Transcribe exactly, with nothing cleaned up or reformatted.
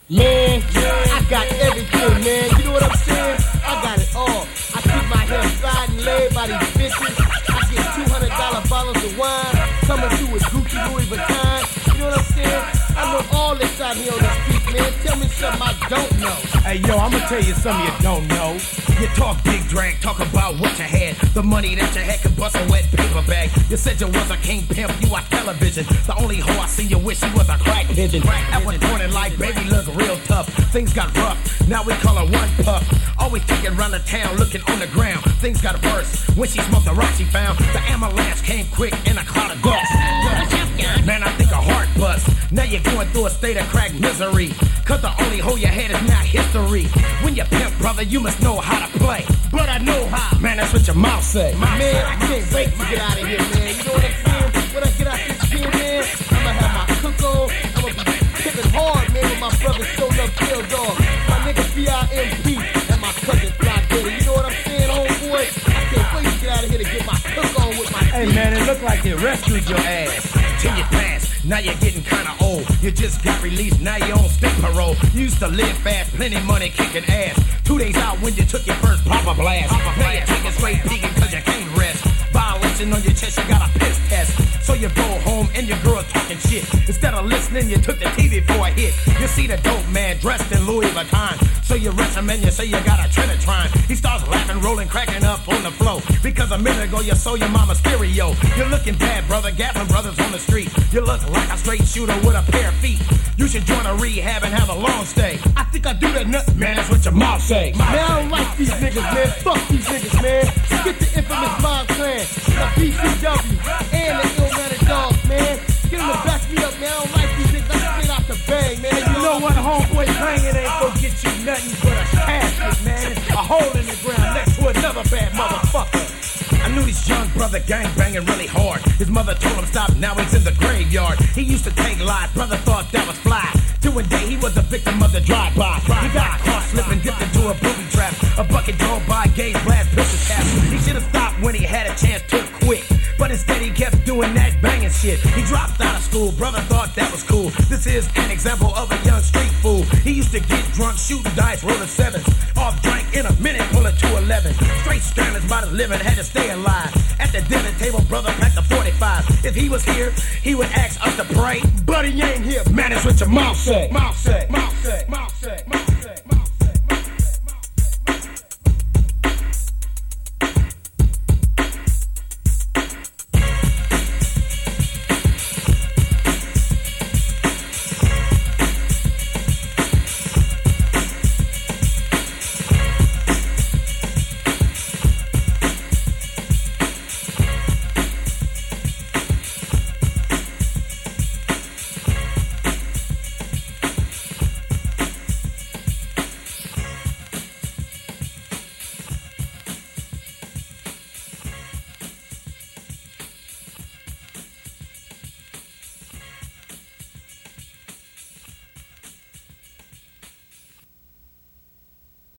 Man, I got everything, man. You know what I'm saying? I got it all. I keep my hair fried and laid by these bitches. I get two hundred dollar bottles of wine, coming through with Gucci, Louis Vuitton. You know what I'm saying? I know all this out here on the street, man. Tell me something I don't know. Hey, yo, I'ma tell you something you don't know. You talk big drag, talk about what you had. The money that you had could bust a wet paper bag. You said you was a king pimp, you watch television. The only hoe I seen you wish she was a crack pigeon. At one point in life, baby looked real tough. Things got rough, now we call her one puff. Always taking around the town, looking on the ground. Things got worse when she smoked the rock she found. The ambulance came quick in a cloud of dust. Man, I think a heart bust. Now you're going through a state of crack misery. Cause the only hoe you had is not history. When you pimp, brother, you must know how to play. But I know how. Man, that's what your mouth say. Man, I can't wait to get out of here, man. You know what I'm saying? When I get out this pen, man, I'ma have my cook on. I'ma be pimping hard, man, with my brother Stone Up Kill Dog. My nigga B I M P and my cousin Fly Daddy. You know what I'm saying, homeboy? I can't wait to get out of here to get my cook on with my Hey, man, it looked like they rescued your ass. Till you pass, now you're getting kinda old. You just got released, now you're on state parole. You used to live fast, plenty money, kicking ass. Two days out when you took your first proper blast. Now you're taking straight peeking cause you can't rest. Violation on your chest, you got a piss test. So you go home and your girl talking shit. Instead of listening, you took the T V for a hit. You see the dope man dressed in Louis Vuitton. So you rush him and you say you got a Trinitron. He starts laughing, rolling, cracking up on the floor. Because a minute ago you sold your mama stereo. You're looking bad, brother, gapping brothers on the street. You look like a straight shooter with a pair of feet. You should join a rehab and have a long stay. I think I do that nut, man, that's what your mouth say. Man, I don't like these niggas, man. Fuck these niggas, man. Get the infamous Mob Clan, the B C W, and the Illmatic Dogs, man. Get them to back me up, man. I don't like these niggas. I'm straight out the bag, man. You know what, homeboy, banging ain't gonna get you nothing but a casket, man. A hole in the ground next to another bad motherfucker. I knew this young brother gang banging really hard. His mother told him stop, now he's in the graveyard. He used to take lies, brother thought that was fly. Till one day he was a victim of the drive-by. He got caught slipping, dipped into a booby trap. A bucket drove by, gauge blast, pistol cap. He should have stopped when he had a chance to quit. But instead he kept doing that banging shit. He dropped out of school, brother thought that was cool. This is an example of a young street fool. He used to get drunk, shooting dice, rolling sevens. Off drink in a minute, pull a two eleven. Straight scandalous by the living, had to stay alive. At the dinner table, brother packed a forty-five. If he was here, he would ask us to pray. But he ain't here, man, it's what your mouth say. Mouth say, mouth say, mouth say.